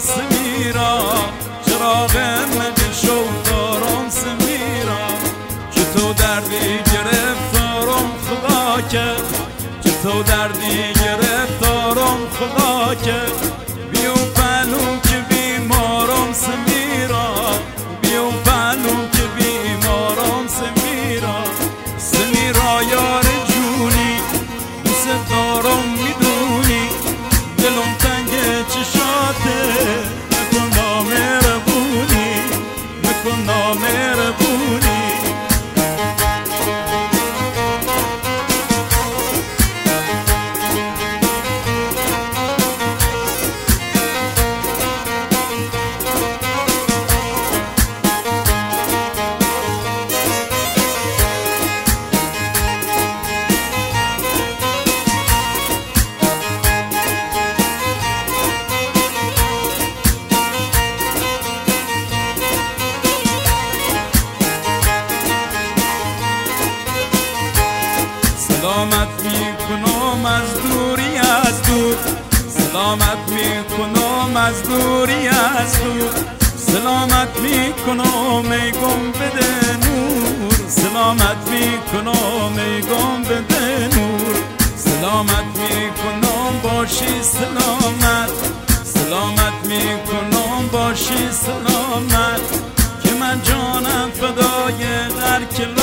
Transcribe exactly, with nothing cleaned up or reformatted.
سمیرا چراغ مدل شو دارم سمیرا که تو دردی گرفتارم خدا که که تو دردی گرفتارم خدا که بیو پلو که بیمارم سمیرا بیو پلو که بیمارم سمیرا سمیرا یار جونی دوست دارم میدونی دلم تنگ چشاته نکن نامهربونی نکن نامهربونی سلامت میکنم از دوری از دور سلامت میکنم از دوری از دور سلامت میکنم ای گنبد نور سلامت میکنم ای گنبد نور سلامت میکنم باشی سلامت سلامت میکنم باشی سلامت که من جانم فدای در کلا